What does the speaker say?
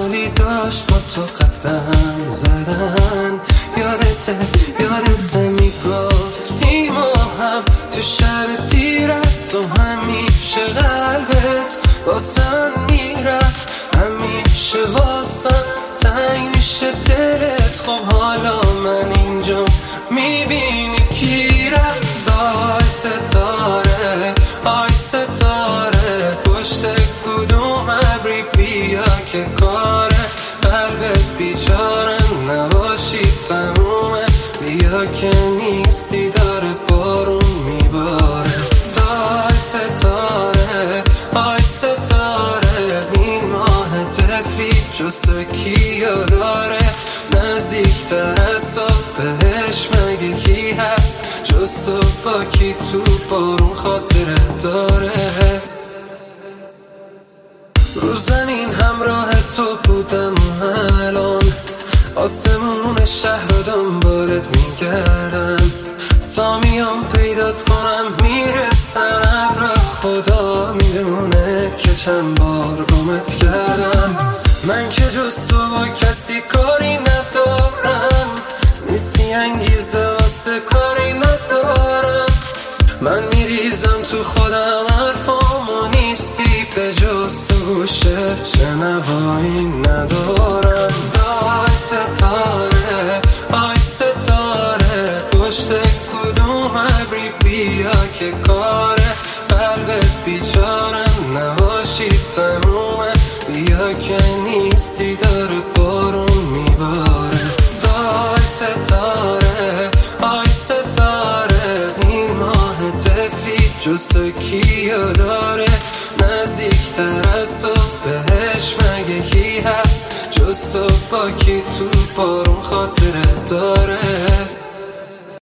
حالی داشت با تو قدم زدن. یادت میگفتی ما هم تو شب تیرت تو همیشه قلبت واسم میرفت، همیشه واسم تنگ میشه دلت. خب حالا من اینجا میبینی کی رفت. آی ستاره پشت کدوم ابری بیا که کاره قلبت بیچاره نباشی تمومه. بیا که نیستی داره بارون میباره. آی ستاره این ماه طفلی جز تو کیو داره؟ نزدیکتر از تو بهش مگه کی هست جز تو؟ با کی تو بارون خاطره داره؟ رو زمین همراه تو بودم و الان آسمون شهر رو دنبالت میگردم. تا میام پیدات کنم میرسم ابر، خدا میدونه که چند بار گمت کردم. من که جز تو با کسی کاری ندارم، نیستی انگیزه واسه کاری ندارم. من میریزم تو خودم حرفامو نیستی به جز تو گوشه شنوایی ندارم. آی ستاره پشت کدوم ابری بیا که کاره قلبت بیچاره نباشی تمومه. بیا که نیستی داره بارون میباره. آی ستاره این ماه طفلی جز تو کیو داره؟ نزدیکتر از تو بهش مگه کی هست جز تو؟ با کی تو بارون خاطره داره؟